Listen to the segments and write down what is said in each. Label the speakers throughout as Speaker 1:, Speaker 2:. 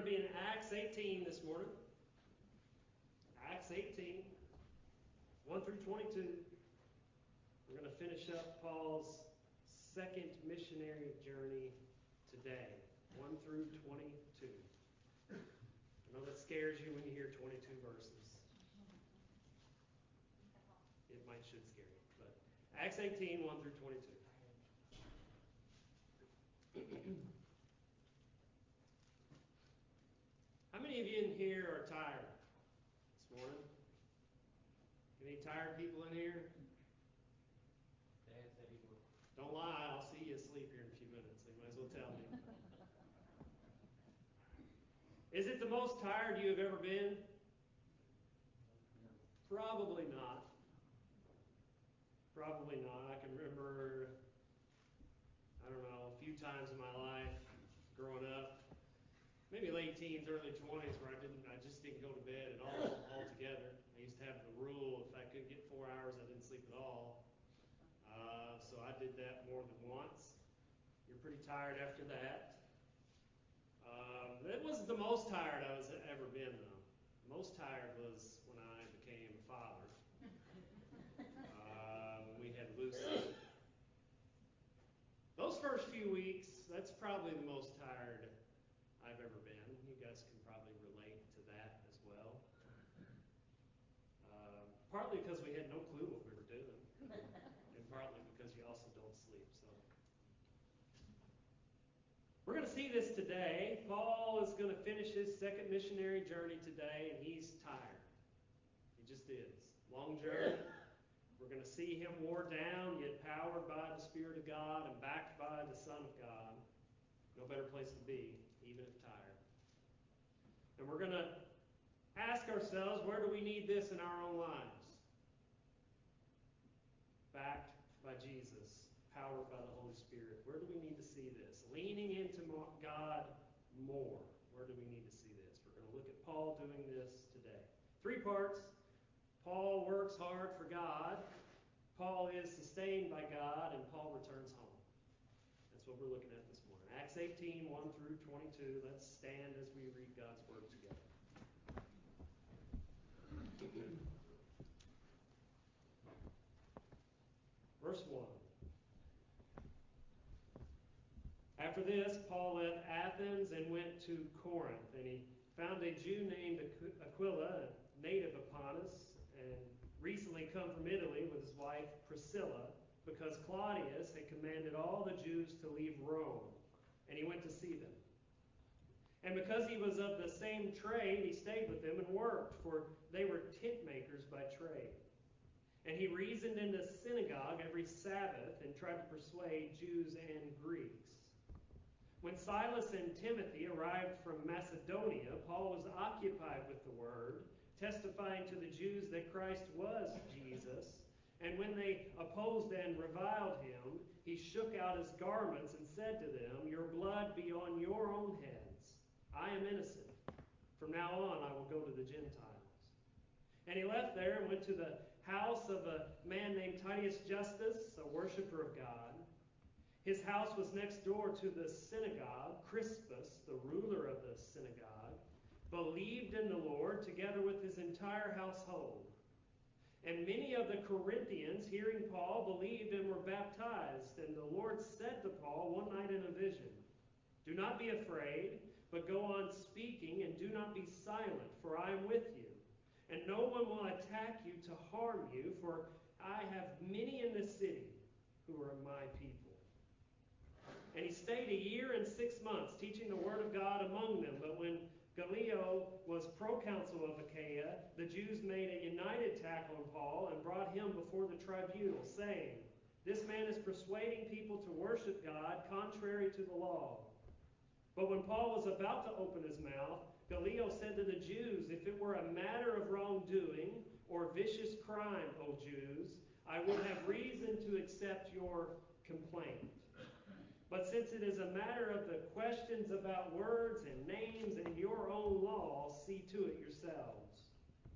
Speaker 1: be in Acts 18 this morning. Acts 18, 1 through 22. We're going to finish up Paul's second missionary journey today, 1 through 22. I know that scares you when you hear 22 verses. It should scare you, but Acts 18, 1 through 22. How many of you in here are tired this morning? Any tired people in here?
Speaker 2: Dad said he would.
Speaker 1: Don't lie, I'll see you asleep here in a few minutes, so you might as well tell me. Is it the most tired you have ever been? Probably not. Probably not. I can remember, a few times in my life growing up, maybe late teens, early 20s, where I just didn't go to bed at all altogether. I used to have the rule, if I couldn't get 4 hours, I didn't sleep at all. So I did that more than once. You're pretty tired after that. That wasn't the most tired I was ever been, though. The most tired was when I became a father. When we had Lucy. Those first few weeks, that's probably the most tired I've ever been. You guys can probably relate to that as well. Partly because we had no clue what we were doing, and partly because you also don't sleep. So we're going to see this today. Paul is going to finish his second missionary journey today, and he's tired. He just is. Long journey. We're going to see him wore down, yet powered by the Spirit of God and backed by the Son of God. No better place to be, even if tired. And we're going to ask ourselves, where do we need this in our own lives? Backed by Jesus, powered by the Holy Spirit. Where do we need to see this? Leaning into God more. Where do we need to see this? We're going to look at Paul doing this today. 3 parts. Paul works hard for God. Paul is sustained by God, and Paul returns home. That's what we're looking at this morning. Acts 18, 1 through 22. Let's stand as we read God's Word together. Verse 1. After this, Paul left Athens and went to Corinth, and he found a Jew named Aquila, a native of Pontus, and recently come from Italy with his wife Priscilla, because Claudius had commanded all the Jews to leave Rome, and he went to see them. And because he was of the same trade, he stayed with them and worked, for they were tent makers by trade. And he reasoned in the synagogue every Sabbath and tried to persuade Jews and Greeks. When Silas and Timothy arrived from Macedonia, Paul was occupied with the word, testifying to the Jews that Christ was Jesus. And when they opposed and reviled him, he shook out his garments and said to them, "Your blood be on your own heads. I am innocent. From now on I will go to the Gentiles." And he left there and went to the house of a man named Titius Justus, a worshiper of God. His house was next door to the synagogue. Crispus, the ruler of the synagogue, believed in the Lord together with his entire household. And many of the Corinthians, hearing Paul, believed and were baptized. And the Lord said to Paul one night in a vision, "Do not be afraid, but go on speaking, and do not be silent, for I am with you. And no one will attack you to harm you, for I have many in this city who are my people." And he stayed 1 year and 6 months, teaching the word of God among them. But when Gallio was proconsul of Achaia, the Jews made a united attack on Paul and brought him before the tribunal, saying, "This man is persuading people to worship God contrary to the law." But when Paul was about to open his mouth, Gallio said to the Jews, "If it were a matter of wrongdoing or vicious crime, O Jews, I would have reason to accept your complaint. But since it is a matter of the questions about words and names and your own law, see to it yourselves.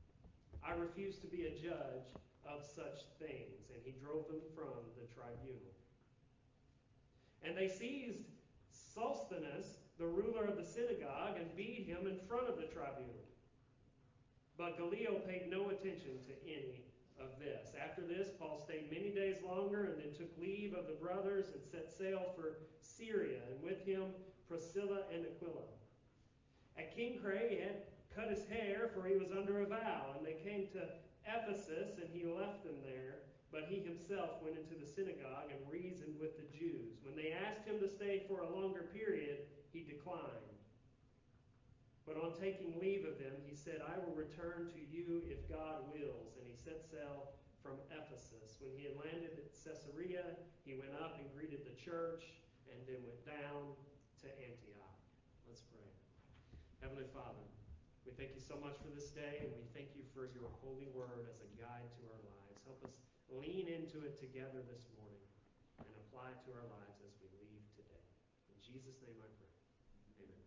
Speaker 1: I refuse to be a judge of such things." And he drove them from the tribunal. And they seized Sosthenes, the ruler of the synagogue, and beat him in front of the tribune. But Gallio paid no attention to any of this. After this, Paul stayed many days longer and then took leave of the brothers and set sail for Syria, and with him Priscilla and Aquila. At Cenchreae he had cut his hair, for he was under a vow, and they came to Ephesus, and he left them there. But he himself went into the synagogue and reasoned with the Jews. When they asked him to stay for a longer period, he declined. But on taking leave of them, he said, I will return to you if God wills. And he set sail from Ephesus. When he had landed at Caesarea, he went up and greeted the church, and then went down to Antioch. Let's pray. Heavenly Father, we thank you so much for this day, and we thank you for your holy word as a guide to our lives. Help us lean into it together this morning and apply it to our lives as we leave today. In Jesus' name I pray. Amen.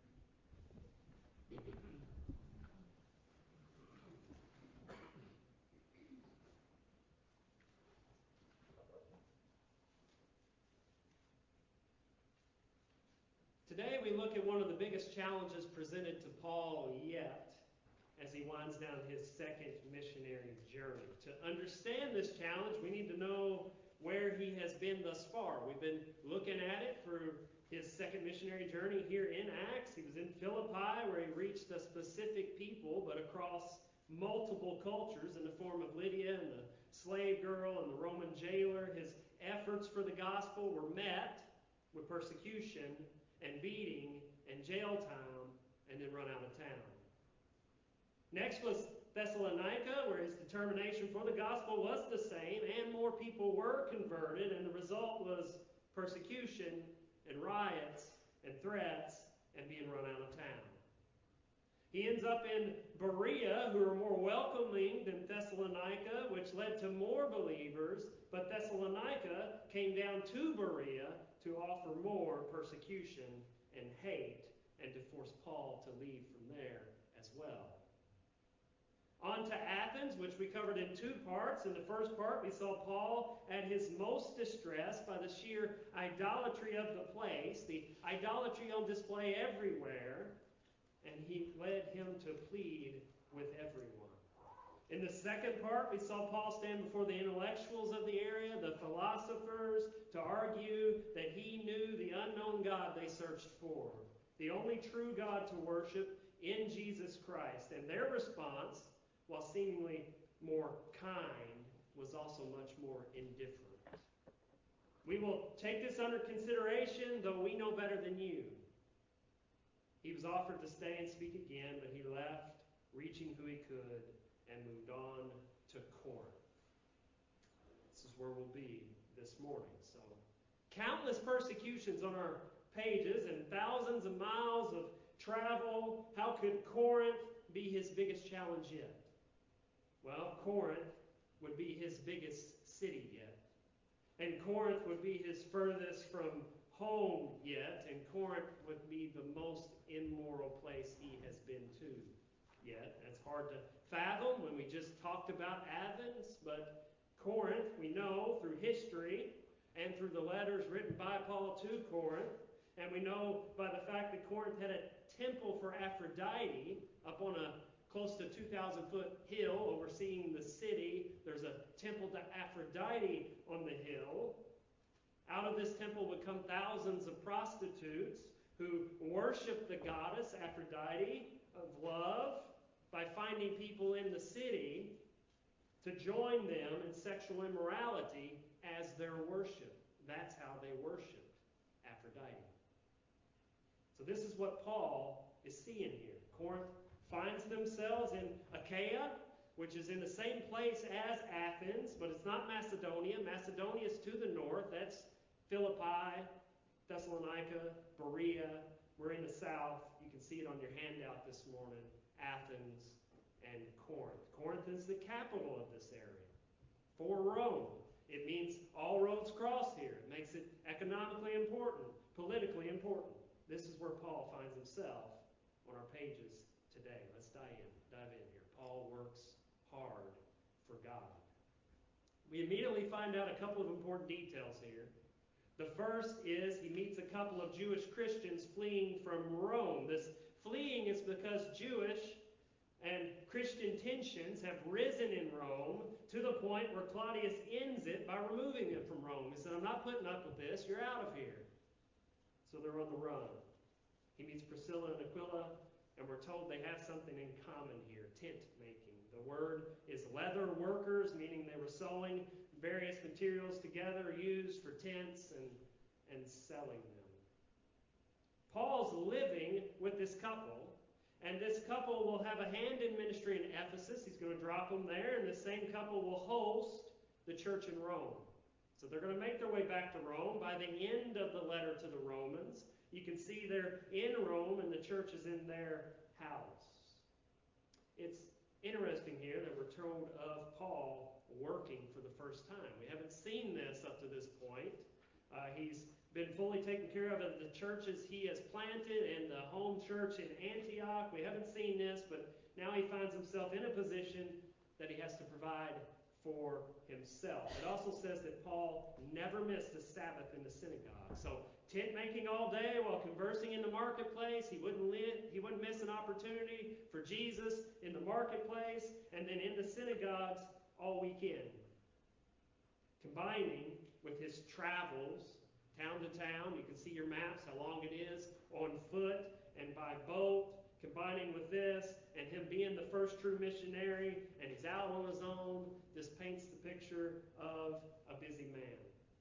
Speaker 1: Today we look at one of the biggest challenges presented to Paul yet as he winds down his second missionary journey. To understand this challenge, we need to know where he has been thus far. We've been looking at it through his second missionary journey here in Acts. He was in Philippi, where he reached a specific people, but across multiple cultures in the form of Lydia and the slave girl and the Roman jailer. His efforts for the gospel were met with persecution and beating and jail time, and then run out of town. Next was Thessalonica, where his determination for the gospel was the same, and more people were converted, and the result was persecution and riots and threats and being run out of town. He ends up in Berea, who are more welcoming than Thessalonica, which led to more believers, but Thessalonica came down to Berea to offer more persecution and hate, and to force Paul to leave from there as well. On to Athens, which we covered in two parts. In the first part, we saw Paul at his most distressed by the sheer idolatry of the place, the idolatry on display everywhere, and he led him to plead with everyone. In the second part, we saw Paul stand before the intellectuals of the area, the philosophers, to argue that he knew the unknown God they searched for, the only true God to worship in Jesus Christ. And their response, while seemingly more kind, was also much more indifferent. We will take this under consideration, though we know better than you. He was offered to stay and speak again, but he left, reaching who he could, and moved on to Corinth. This is where we'll be this morning. So, countless persecutions on our pages and thousands of miles of travel. How could Corinth be his biggest challenge yet? Well, Corinth would be his biggest city yet. And Corinth would be his furthest from home yet. And Corinth would be the most immoral place he has been to yet. That's hard to fathom when we just talked about Athens, but Corinth, we know through history and through the letters written by Paul to Corinth, and we know by the fact that Corinth had a temple for Aphrodite up on a close to 2,000-foot hill overseeing the city. There's a temple to Aphrodite on the hill. Out of this temple would come thousands of prostitutes who worship the goddess Aphrodite of love by finding people in the city to join them in sexual immorality as their worship. That's how they worshiped Aphrodite. So this is what Paul is seeing here. Corinth finds themselves in Achaia, which is in the same place as Athens, but it's not Macedonia. Macedonia is to the north. That's Philippi, Thessalonica, Berea. We're in the south. You can see it on your handout this morning. Athens and Corinth. Corinth is the capital of this area. For Rome. It means all roads cross here. It makes it economically important, politically important. This is where Paul finds himself on our pages today. Let's dive in here. Paul works hard for God. We immediately find out a couple of important details here. The first is he meets a couple of Jewish Christians fleeing from Rome. This Jewish and Christian tensions have risen in Rome to the point where Claudius ends it by removing them from Rome. He said, I'm not putting up with this. You're out of here. So they're on the run. He meets Priscilla and Aquila, and we're told they have something in common here, tent making. The word is leather workers, meaning they were sewing various materials together used for tents and selling them. Paul's living with this couple, and this couple will have a hand in ministry in Ephesus. He's going to drop them there, and the same couple will host the church in Rome. So they're going to make their way back to Rome. By the end of the letter to the Romans, you can see they're in Rome, and the church is in their house. It's interesting here that we're told of Paul working for the first time. We haven't seen this up to this point. He's been fully taken care of at the churches he has planted and the home church in Antioch. We haven't seen this, but now he finds himself in a position that he has to provide for himself. It also says that Paul never missed a Sabbath in the synagogue. So tent making all day while conversing in the marketplace. He wouldn't miss an opportunity for Jesus in the marketplace and then in the synagogues all weekend. Combining with his travels town to town. You can see your maps, how long it is, on foot and by boat, combining with this, and him being the first true missionary, and he's out on his own. This paints the picture of a busy man.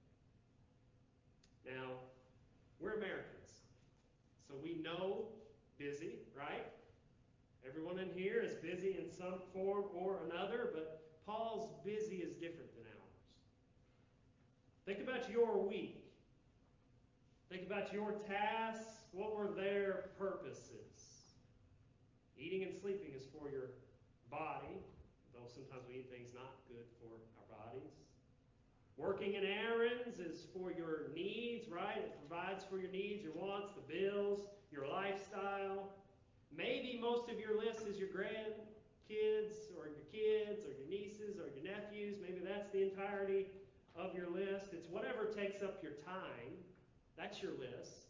Speaker 1: Now, we're Americans, so we know busy, right? Everyone in here is busy in some form or another, but Paul's busy is different than ours. Think about your week. Think about your tasks. What were their purposes? Eating and sleeping is for your body, though sometimes we eat things not good for our bodies. Working in errands is for your needs, right? It provides for your needs, your wants, the bills, your lifestyle. Maybe most of your list is your grandkids or your kids or your nieces or your nephews. Maybe that's the entirety of your list. It's whatever takes up your time. That's your list.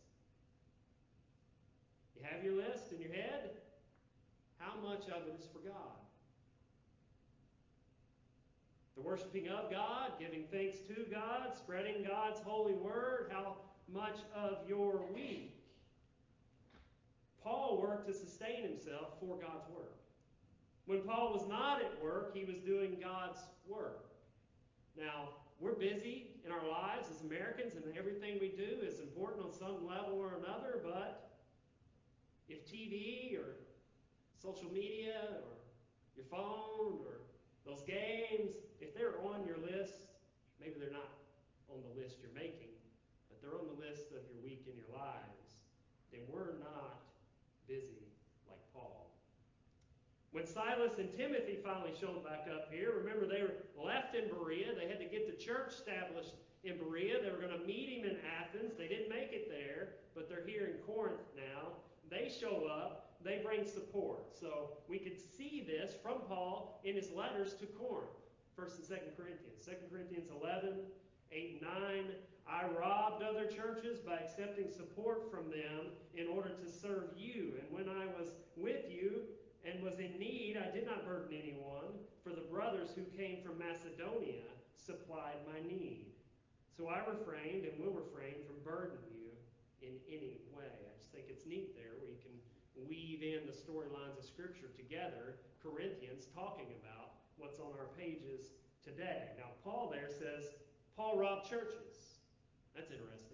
Speaker 1: You have your list in your head. How much of it is for God? The worshiping of God, giving thanks to God, spreading God's holy word. How much of your week? Paul worked to sustain himself for God's work. When Paul was not at work, he was doing God's work. Now, we're busy in our lives as Americans, and everything we do is important on some level or another, but if TV or social media or your phone or those games, if they're on your list, maybe they're not on the list you're making, but they're on the list of your week and your lives, then we're not busy like Paul. When Silas and Timothy finally showed back up here, remember they were left in Berea. They had to get the church established in Berea. They were going to meet him in Athens. They didn't make it there, but they're here in Corinth now. They show up. They bring support. So we could see this from Paul in his letters to Corinth, 1st and 2nd Corinthians. 2 Corinthians 11, 8 and 9. I robbed other churches by accepting support from them in order to serve you. And when I was with you and was in need, I did not burden anyone, for the brothers who came from Macedonia supplied my need. So I refrained and will refrain from burdening you in any way. I just think it's neat there where you can weave in the storylines of Scripture together, Corinthians talking about what's on our pages today. Now, Paul there says, Paul robbed churches. That's interesting.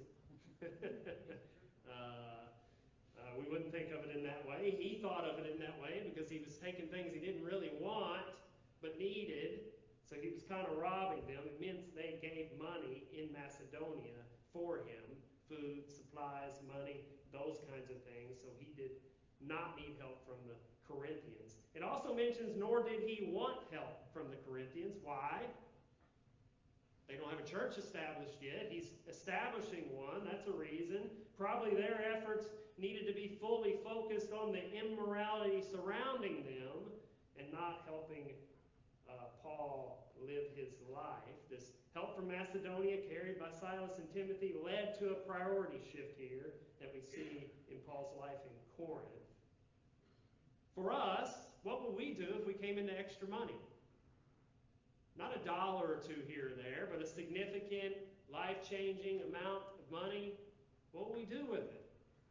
Speaker 1: We wouldn't think of it in that way. He thought of it in that way because he was taking things he didn't really want but needed. So he was kind of robbing them. It means they gave money in Macedonia for him. Food, supplies, money, those kinds of things. So he did not need help from the Corinthians. It also mentions, nor did he want help from the Corinthians. Why? They don't have a church established yet. He's establishing one. That's a reason. Probably their efforts needed to be fully focused on the immorality surrounding them and not helping Paul live his life. This help from Macedonia carried by Silas and Timothy led to a priority shift here that we see in Paul's life in Corinth. For us, what would we do if we came into extra money? Not $1 or $2 here or there, but a significant, life-changing amount of money. What would we do with it?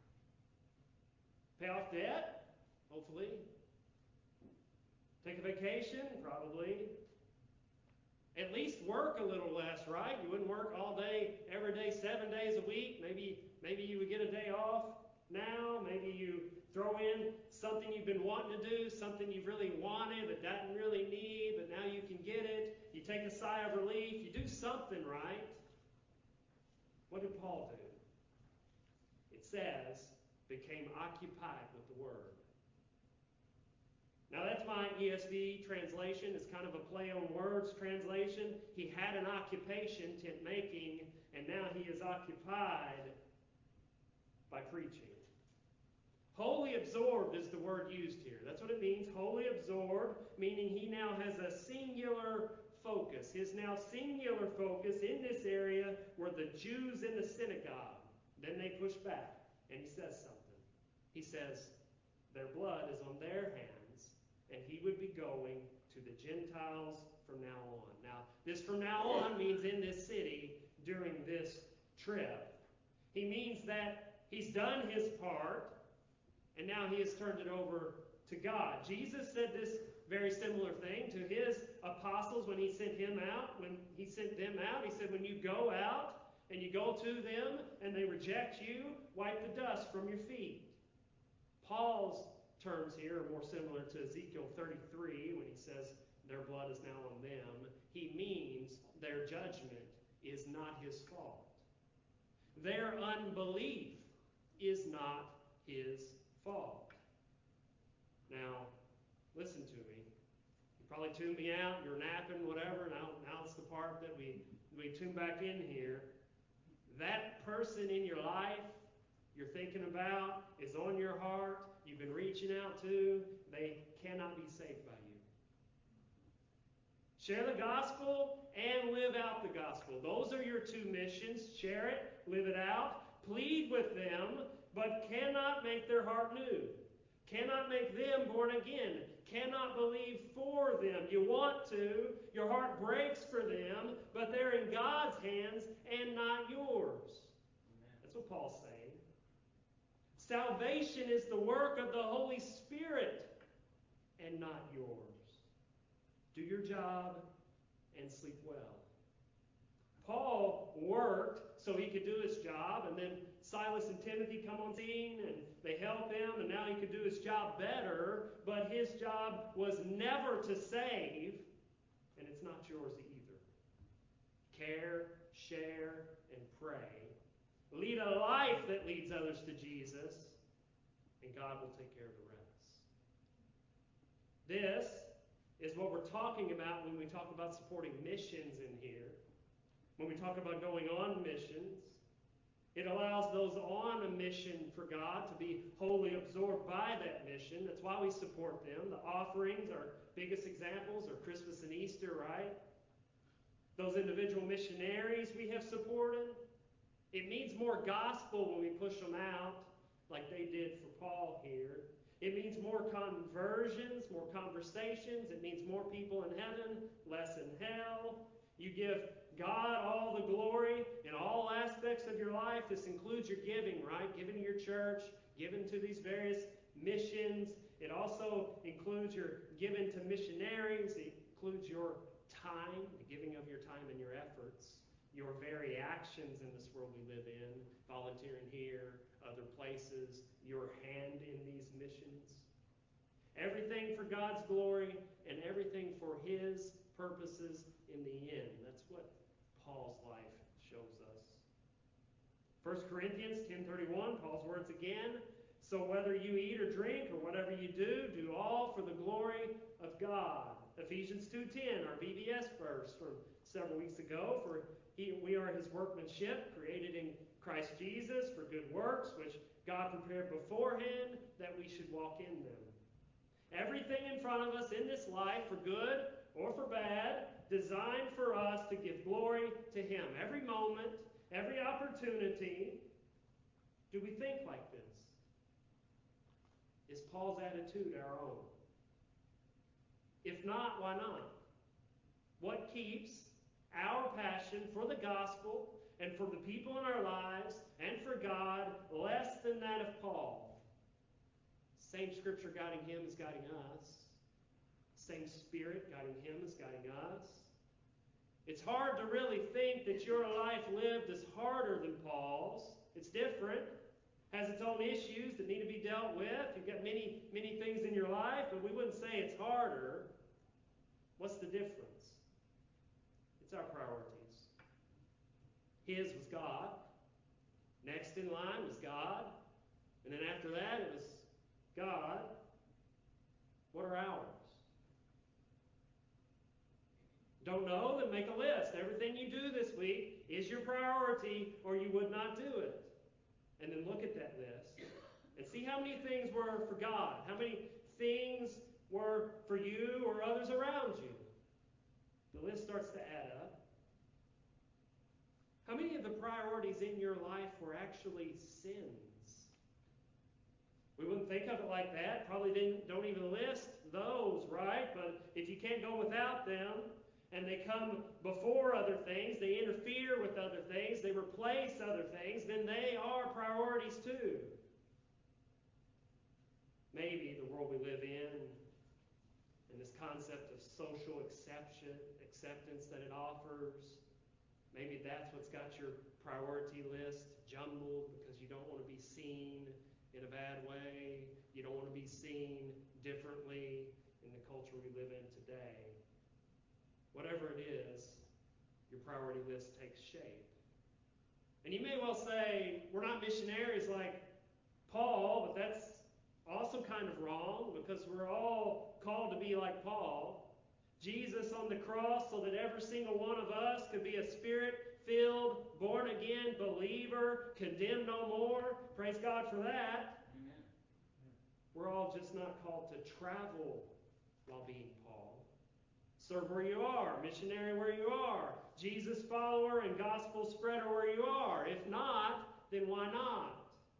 Speaker 1: Pay off debt? Hopefully. Take a vacation? Probably. At least work a little less, right? You wouldn't work all day, every day, 7 days a week. Maybe you would get a day off now. Maybe you throw in something you've been wanting to do, something you've really wanted but didn't really need, but now you can get it. You take a sigh of relief. You do something, right? What did Paul do? It says, became occupied with the Word. Now that's my ESV translation. It's kind of a play on words translation. He had an occupation, tent making, and now he is occupied by preaching. Wholly absorbed is the word used here. That's what it means, wholly absorbed, meaning he now has a singular focus. His now singular focus in this area were the Jews in the synagogue. Then they push back, and he says something. He says, their blood is on their hands, and he would be going to the Gentiles from now on. Now, this from now on means in this city during this trip. He means that he's done his part, and now he has turned it over to God. Jesus said this very similar thing to his apostles when he sent him out. When he sent them out, he said, when you go out and you go to them and they reject you, wipe the dust from your feet. Paul's terms here are more similar to Ezekiel 33 when he says their blood is now on them. He means their judgment is not his fault. Their unbelief is not his fault. Now, listen to me. You probably tuned me out, you're napping, whatever. Now it's the part that we tune back in here. That person in your life you're thinking about, is on your heart, you've been reaching out to, they cannot be saved by you. Share the gospel and live out the gospel. Those are your two missions. Share it, live it out, plead with them, but cannot make their heart new. Cannot make them born again. Cannot believe for them. You want to, your heart breaks for them, but they're in God's hands and not yours. Amen. That's what Paul's saying. Salvation is the work of the Holy Spirit and not yours. Do your job and sleep well. Paul worked so he could do his job, and then Silas and Timothy come on scene and they help him, and now he could do his job better, but his job was never to save, and it's not yours either. Care, share, and pray. Lead a life that leads others to Jesus, and God will take care of the rest. This is what we're talking about when we talk about supporting missions in here. When we talk about going on missions, it allows those on a mission for God to be wholly absorbed by that mission. That's why we support them. The offerings, our biggest examples, are Christmas and Easter, right? Those individual missionaries we have supported. It means more gospel when we push them out, like they did for Paul here. It means more conversions, more conversations. It means more people in heaven, less in hell. You give God all the glory in all aspects of your life. This includes your giving, right? Giving to your church, giving to these various missions. It also includes your giving to missionaries. It includes your time, the giving of your time and your efforts, your very actions in this world we live in, volunteering here, other places, your hand in these missions. Everything for God's glory and everything for His purposes in the end. That's what Paul's life shows us. 1 Corinthians 10:31, Paul's words again. So whether you eat or drink or whatever you do all for the glory of God. Ephesians 2:10, our VBS verse from several weeks ago. For we are His workmanship, created in Christ Jesus for good works, which God prepared beforehand that we should walk in them. Everything in front of us in this life, for good or for bad, designed for us to give glory to Him. Every moment, every opportunity. Do we think like this? Is Paul's attitude our own? If not, why not? What keeps our passion for the gospel and for the people in our lives and for God less than that of Paul? Same Scripture guiding him is guiding us. Same Spirit guiding him is guiding us. It's hard to really think that your life lived is harder than Paul's. It's different. Has its own issues that need to be dealt with. You've got many, many things in your life, but we wouldn't say it's harder. What's the difference? It's our priorities. His was God. Next in line was God. And then after that, it was God. What are ours? Don't know? Then make a list. Everything you do this week is your priority, or you would not do it. And then look at that list and see how many things were for God. How many things were for you or others around you. The list starts to add up. How many of the priorities in your life were actually sins? We wouldn't think of it like that. Probably don't even list those, right? But if you can't go without them, and they come before other things, they interfere with other things, they replace other things, then they are priorities too. Maybe the world we live in, and this concept of social acceptance that it offers, maybe that's what's got your priority list jumbled because you don't want to be seen in a bad way. You don't want to be seen differently in the culture we live in today. Whatever it is, your priority list takes shape. And you may well say, we're not missionaries like Paul, but that's also kind of wrong because we're all called to be like Paul. Jesus on the cross so that every single one of us could be a Spirit-filled, born-again believer, condemned no more. Praise God for that.
Speaker 2: Amen.
Speaker 1: We're all just not called to travel while being Paul. Serve where you are, missionary where you are, Jesus follower and gospel spreader where you are. If not, then why not?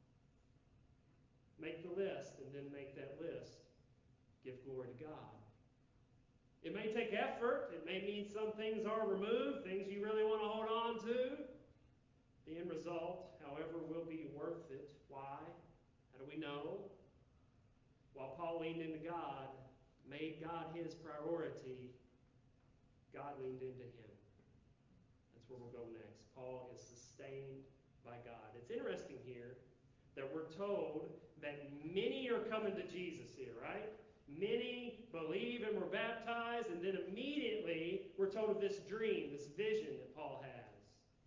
Speaker 1: Make the list and then make that list give glory to God. It may take effort. It may mean some things are removed, things you really want to hold on to. The end result, however, will be worth it. Why? How do we know? While Paul leaned into God, made God his priority, God leaned into him. That's where we'll go next. Paul is sustained by God. It's interesting here that we're told that many are coming to Jesus here, right? Many believe and were baptized, and then immediately we're told of this dream, this vision that Paul has.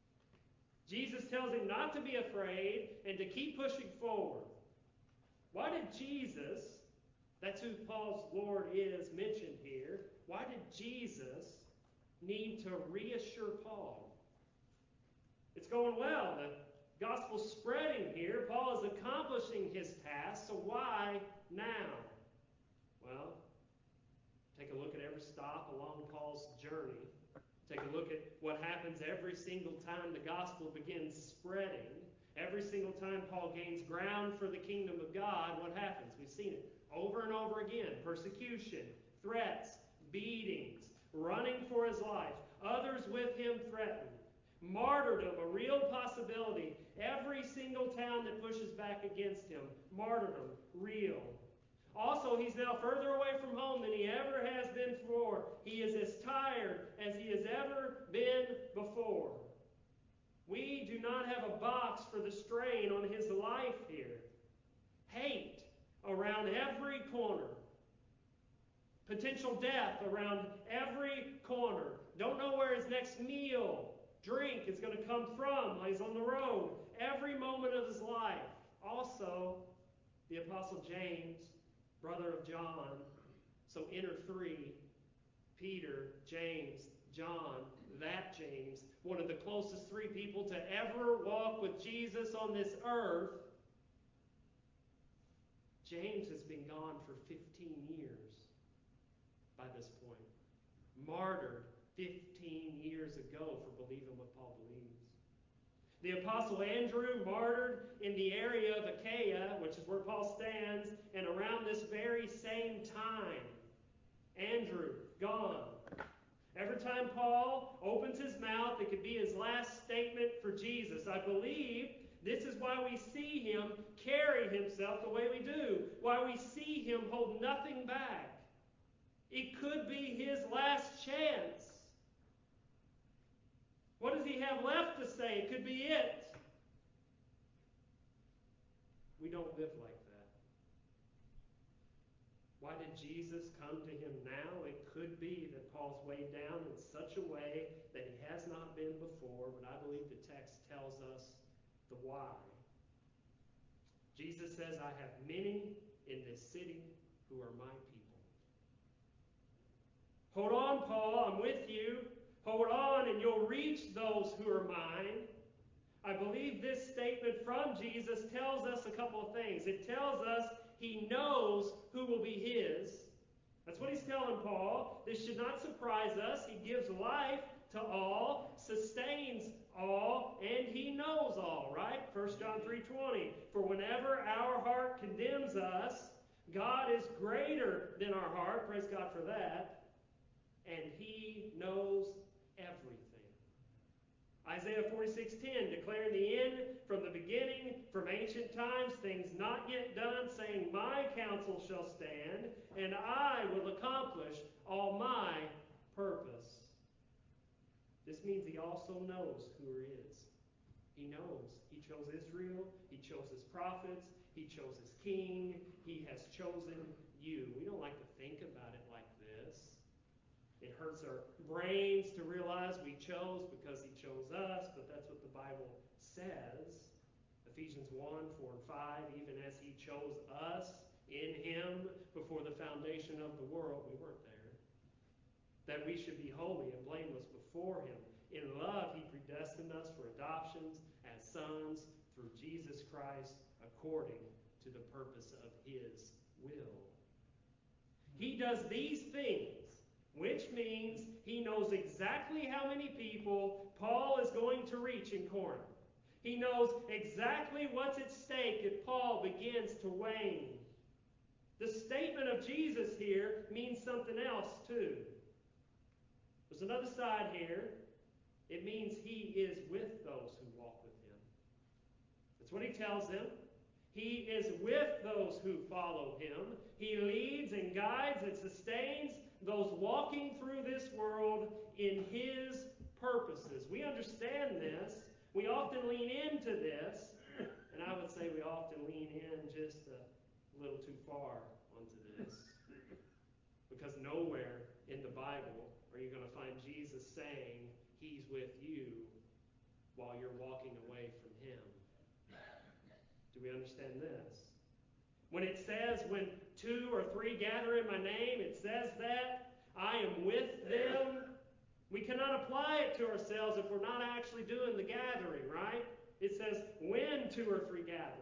Speaker 1: Jesus tells him not to be afraid and to keep pushing forward. Why did Jesus, that's who Paul's Lord is mentioned here, why did Jesus need to reassure Paul? It's going well. The gospel's spreading here. Paul is accomplishing his task. So why now? Well, take a look at every stop along Paul's journey. Take a look at what happens every single time the gospel begins spreading. Every single time Paul gains ground for the kingdom of God, what happens? We've seen it over and over again. Persecution, threats, beatings, running for his life, others with him threatened, martyrdom, a real possibility. Every single town that pushes back against him, martyrdom, real. Also, he's now further away from home than he ever has been before. He is as tired as he has ever been before. We do not have a box for the strain on his life here. Hate around every corner. Potential death around every corner. Don't know where his next meal, drink is going to come from while he's on the road. Every moment of his life. Also, the Apostle James, brother of John. So enter three. Peter, James, John, that James, one of the closest three people to ever walk with Jesus on this earth. James has been gone for 15 years by this point. Martyred 15 years ago for believing what Paul believes. The Apostle Andrew, martyred in the area of Achaia, which is where Paul stands, and around this very same time. Andrew, gone. Every time Paul opens his mouth, it could be his last statement for Jesus. I believe this is why we see him carry himself the way we do, why we see him hold nothing back. It could be his last chance. What does he have left to say? It could be it. We don't live like that. Why did Jesus come to him now? It could be that Paul's weighed down in such a way that he has not been before, but I believe the text tells us the why. Jesus says, I have many in this city who are my people. Hold on, Paul, I'm with you. Hold on, and you'll reach those who are mine. I believe this statement from Jesus tells us a couple of things. It tells us he knows who will be his. That's what he's telling Paul. This should not surprise us. He gives life to all, sustains all, and he knows all, right? 1 John 3:20. For whenever our heart condemns us, God is greater than our heart. Praise God for that. And he knows everything. Isaiah 46:10, declaring the end from the beginning, from ancient times, things not yet done, saying, my counsel shall stand, and I will accomplish all my purpose. This means he also knows who he is. He knows. He chose Israel. He chose his prophets. He chose his king. He has chosen you. We don't like to think about it like this. It hurts our brains to realize we chose because he chose us, but that's what the Bible says. Ephesians 1:4 and 5, even as he chose us in him before the foundation of the world, we weren't there, that we should be holy and blameless before him. In love, he predestined us for adoptions as sons through Jesus Christ according to the purpose of his will. He does these things, which means he knows exactly how many people Paul is going to reach in Corinth. He knows exactly what's at stake if Paul begins to wane. The statement of Jesus here means something else too. There's another side here. It means he is with those who walk with him. That's what he tells them. He is with those who follow him. He leads and guides and sustains those walking through this world in his purposes. We understand this. We often lean into this, and I would say we often lean in just a little too far onto this. Because nowhere in the Bible are you going to find Jesus saying he's with you while you're walking away from him. Do we understand this? When it says, when 2 or 3 gather in my name, it says that I am with them. We cannot apply it to ourselves if we're not actually doing the gathering, right? It says, when 2 or 3 gather.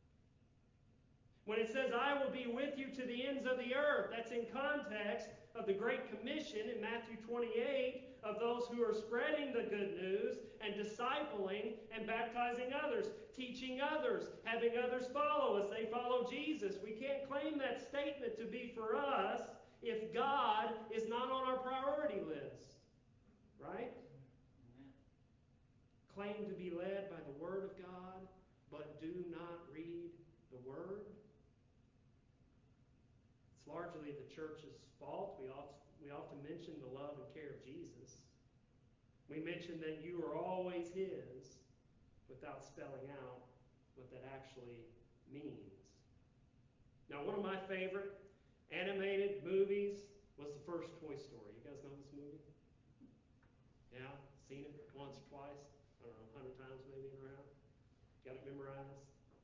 Speaker 1: When it says, I will be with you to the ends of the earth, that's in context of the Great Commission in Matthew 28 of those who are spreading the good news and discipling and baptizing others, teaching others, having others follow us. They follow Jesus. We can't claim that statement to be for us if God is not on our priority list. Right? Amen. Claim to be led by the Word of God, but do not read the Word. It's largely the church's fault. We often mention the love and care of Jesus. We mention that you are always his without spelling out what that actually means. Now, one of my favorite animated movies was the first Toy Story. You guys know this movie? Yeah? Seen it once, twice? I don't know, 100 times maybe around? Got it memorized?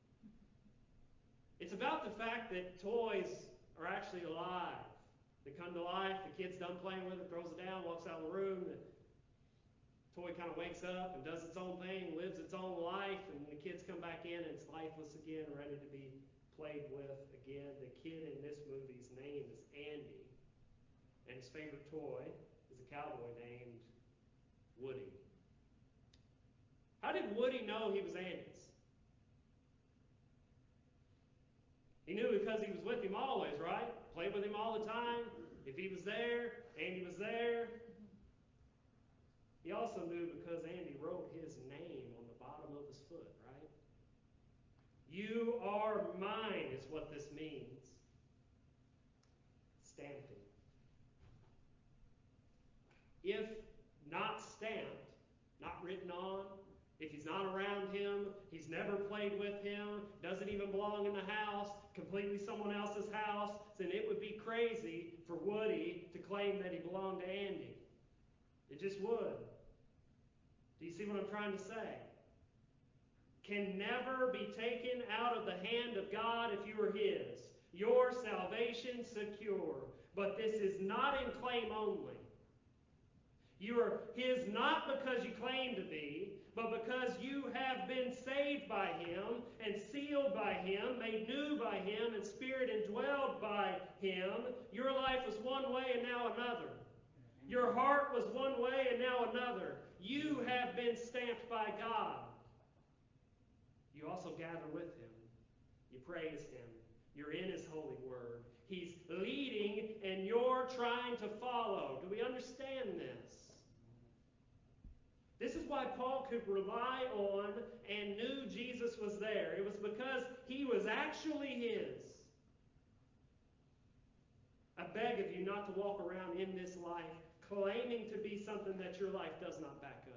Speaker 1: It's about the fact that toys are actually alive. They come to life, the kid's done playing with it, throws it down, walks out of the room, the toy kind of wakes up and does its own thing, lives its own life, and the kids come back in and it's lifeless again, ready to be played with again. The kid in this movie's name is Andy, and his favorite toy is a cowboy named Woody. How did or would he know he was Andy's? He knew because he was with him always, right? Played with him all the time. If he was there, Andy was there. He also knew because Andy wrote his name on the bottom of his foot, right? You are mine is what this means. Stamping. If not stamped, not written on, if he's not around him, he's never played with him, doesn't even belong in the house, completely someone else's house, then it would be crazy for Woody to claim that he belonged to Andy. It just would. Do you see what I'm trying to say? Can never be taken out of the hand of God if you are his. Your salvation secure. But this is not in claim only. You are his not because you claim to be, but because you have been saved by him and sealed by him, made new by him, and spirit indwelled by him. Your life was one way and now another. Your heart was one way and now another. You have been stamped by God. You also gather with him. You praise him. You're in his holy word. He's leading and you're trying to follow. Do we understand this? This is why Paul could rely on and knew Jesus was there. It was because he was actually his. I beg of you not to walk around in this life claiming to be something that your life does not back up.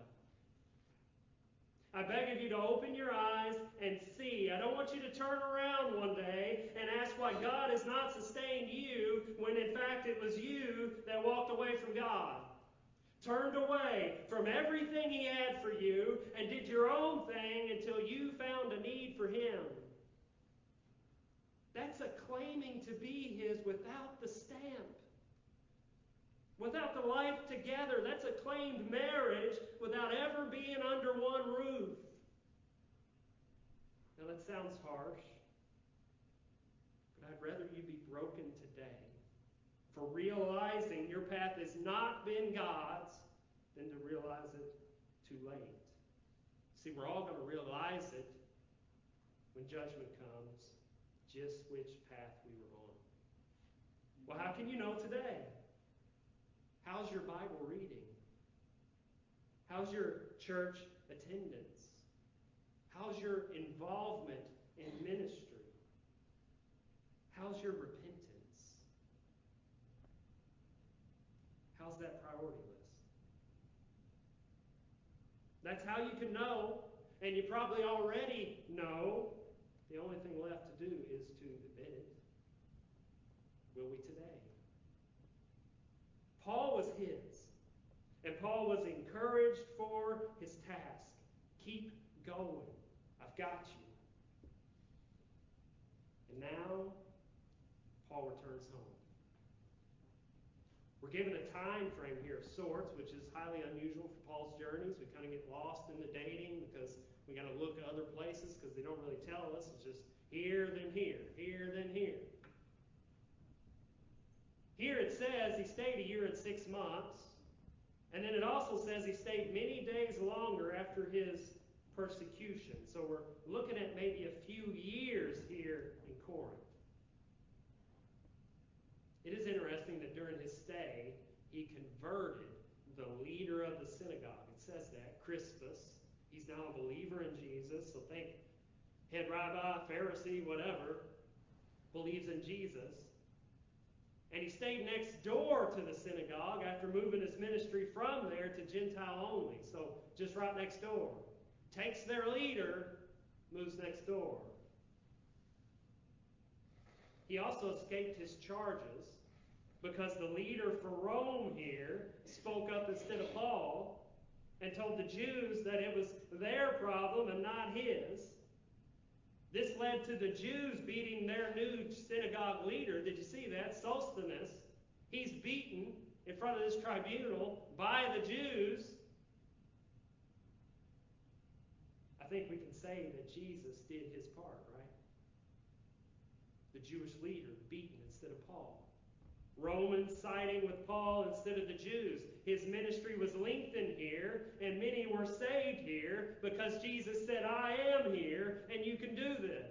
Speaker 1: I beg of you to open your eyes and see. I don't want you to turn around one day and ask why God has not sustained you when in fact it was you that walked away from God. Turned away from everything he had for you and did your own thing until you found a need for him. That's a claiming to be his without the stamp. Without the life together. That's a claimed marriage without ever being under one roof. Now that sounds harsh, but I'd rather you be broken today for realizing your path has not been God's than to realize it too late. See, we're all going to realize it when judgment comes, just which path we were on. Well, how can you know today? How's your Bible reading? How's your church attendance? How's your involvement in ministry? How's your repentance? How's that priority list? That's how you can know, and you probably already know. The only thing left to do is to admit it. Will we today? Paul was his, and Paul was encouraged for his task. Keep going. I've got you. And now, Paul returns home. We're given a time frame here of sorts, which is highly unusual for Paul's journeys. We kind of get lost in the dating because we got to look at other places because they don't really tell us. It's just here, then here, then here. Here it says he stayed 1 year and 6 months. And then it also says he stayed many days longer after his persecution. So we're looking at maybe a few years here in Corinth. It is interesting that during his stay, he converted the leader of the synagogue. It says that, Crispus. He's now a believer in Jesus. So think head rabbi, Pharisee, whatever, believes in Jesus. And he stayed next door to the synagogue after moving his ministry from there to Gentile only. So just right next door. Takes their leader, moves next door. He also escaped his charges because the leader for Rome here spoke up instead of Paul and told the Jews that it was their problem and not his. This led to the Jews beating their new synagogue leader. Did you see that? Sosthenes. He's beaten in front of this tribunal by the Jews. I think we can say that Jesus did his part, right? The Jewish leader beaten instead of Paul. Romans siding with Paul instead of the Jews. His ministry was lengthened here, and many were saved here because Jesus said, I am here, and you can do this.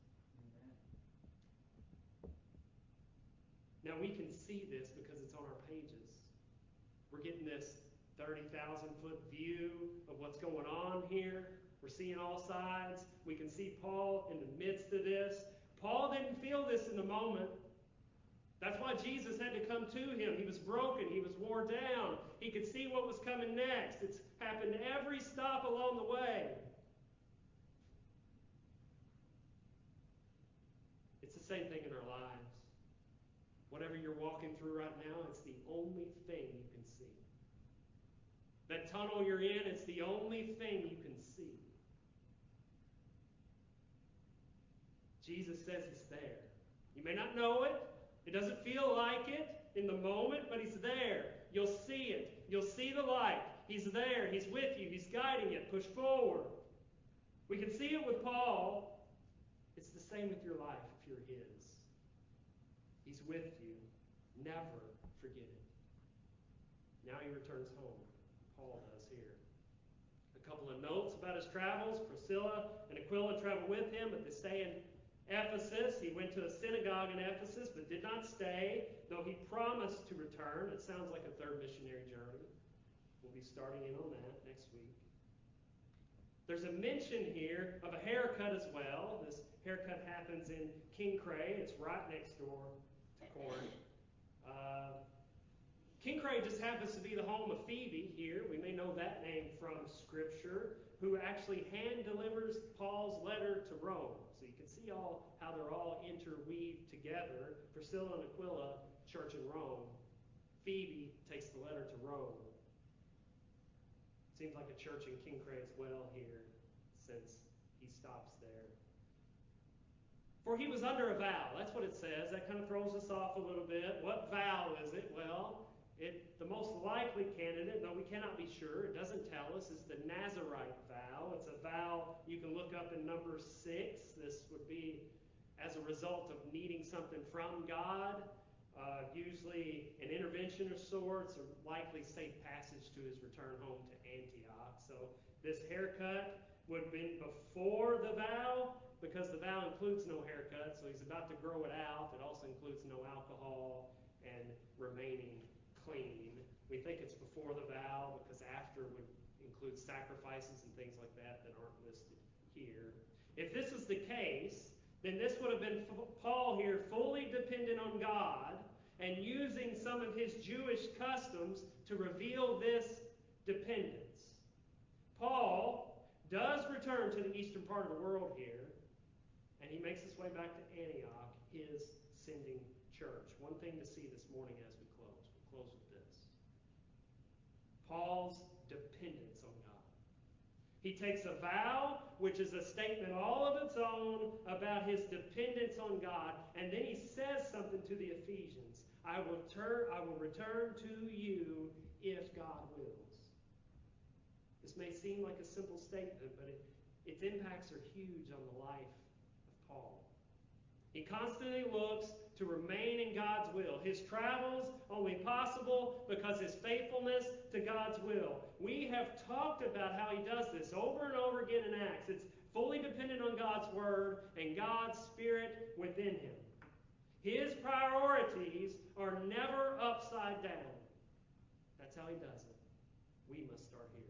Speaker 1: Now we can see this because it's on our pages. We're getting this 30,000-foot view of what's going on here. We're seeing all sides. We can see Paul in the midst of this. Paul didn't feel this in the moment. That's why Jesus had to come to him. He was broken. He was worn down. He could see what was coming next. It's happened every stop along the way. It's the same thing in our lives. Whatever you're walking through right now, it's the only thing you can see. That tunnel you're in, it's the only thing you can see. Jesus says He's there. You may not know it. It doesn't feel like it in the moment, but He's there. You'll see it. You'll see the light. He's there. He's with you. He's guiding it. Push forward. We can see it with Paul. It's the same with your life if you're His. He's with you. Never forget it. Now He returns home. Paul does here. A couple of notes about his travels. Priscilla and Aquila traveled with him, but they stay in Ephesus. He went to a synagogue in Ephesus, but did not stay, though he promised to return. It sounds like a third missionary journey. We'll be starting in on that next week. There's a mention here of a haircut as well. This haircut happens in Quincray. It's right next door to Corinth. Quincray just happens to be the home of Phoebe here. We may know that name from Scripture, who actually hand delivers Paul's letter to Rome. So you can see how they're all interweaved together. Priscilla and Aquila, church in Rome. Phoebe takes the letter to Rome. Seems like a church in Quincray as well here, since he stops there. For he was under a vow. That's what it says. That kind of throws us off a little bit. What vow is it? Well, the most likely candidate, though we cannot be sure, it doesn't tell us, is the Nazirite vow. It's a vow you can look up in Numbers 6. This would be as a result of needing something from God, usually an intervention of sorts, or likely safe passage to his return home to Antioch. So this haircut would have been before the vow, because the vow includes no haircut, so he's about to grow it out. It also includes no alcohol and remaining clean. We think it's before the vow because after would include sacrifices and things like that aren't listed here. If this is the case, then this would have been Paul here fully dependent on God and using some of his Jewish customs to reveal this dependence. Paul does return to the eastern part of the world here, and he makes his way back to Antioch, his sending church. One thing to see this morning as we close. We'll close with this. Paul's dependence on God. He takes a vow, which is a statement all of its own about his dependence on God, and then he says something to the Ephesians. I will return to you if God wills. This may seem like a simple statement, but its impacts are huge on the life of Paul. He constantly looks to remain in God's will. His travels only possible because his faithfulness to God's will. We have talked about how he does this over and over again in Acts. It's fully dependent on God's Word and God's Spirit within him. His priorities are never upside down. That's how he does it. We must start here.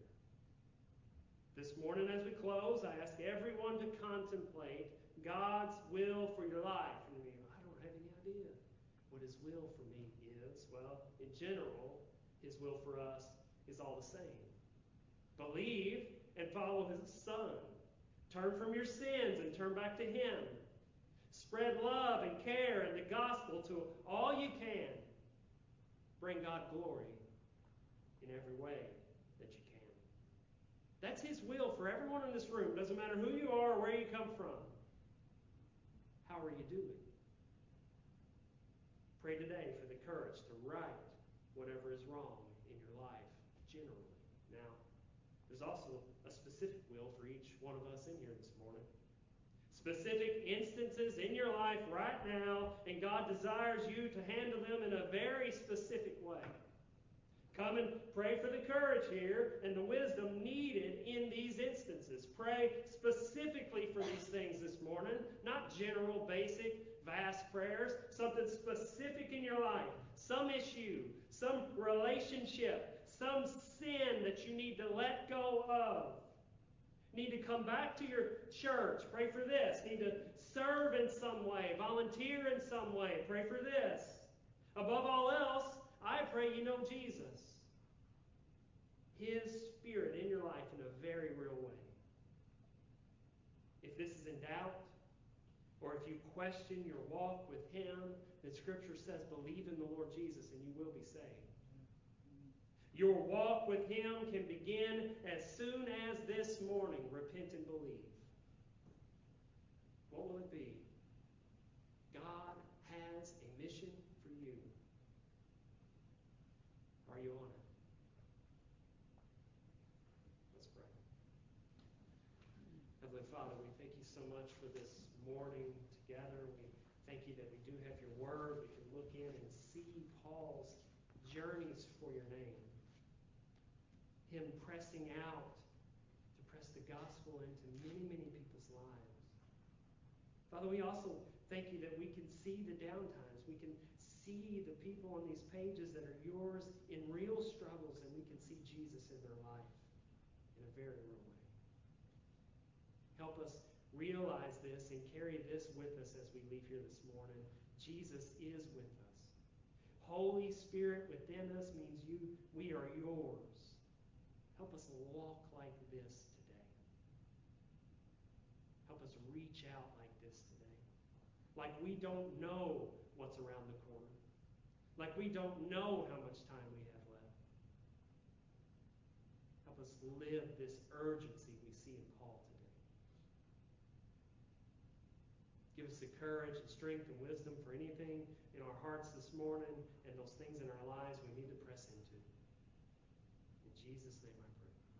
Speaker 1: This morning as we close, I ask everyone to contemplate God's will for your life. And you go, I don't have any idea what His will for me is. Well, in general, His will for us is all the same. Believe and follow His Son. Turn from your sins and turn back to Him. Spread love and care and the gospel to all you can. Bring God glory in every way that you can. That's His will for everyone in this room. Doesn't matter who you are or where you come from. How are you doing? Pray today for the courage to right whatever is wrong in your life generally. Now, there's also a specific will for each one of us in here this morning. specific instances in your life right now, and God desires you to handle them in a very specific way. Come and pray for the courage here and the wisdom needed in these instances. Pray specifically for these things this morning, not general, basic, vast prayers. Something specific in your life, some issue, some relationship, some sin that you need to let go of. Need to come back to your church. Pray for this. Need to serve in some way, volunteer in some way. Pray for this. Above all else, I pray you know Jesus. His Spirit in your life in a very real way. If this is in doubt, or if you question your walk with Him, then Scripture says believe in the Lord Jesus and you will be saved. Your walk with Him can begin as soon as this morning. Repent and believe. What will it be? God has a mission for you. Are you on it? Let's pray. Heavenly Father, we thank you so much for this morning together. We thank you that we do have your word. We can look in and see Paul's journeys for your name. Him pressing out to press the gospel into many, many people's lives. Father, we also thank you that we can see the downtimes. We can see the people on these pages that are yours in real struggles, and we can see Jesus in their life in a very real way. Help us realize this and carry this with us as we leave here this morning. Jesus is with us. Holy Spirit within us means we are yours. Help us walk like this today. Help us reach out like this today. Like we don't know what's around the corner. Like we don't know how much time we have left. Help us live this urgency we see in Paul today. Give us the courage and strength and wisdom for anything in our hearts this morning and those things in our lives we need to press into. In Jesus' name I pray.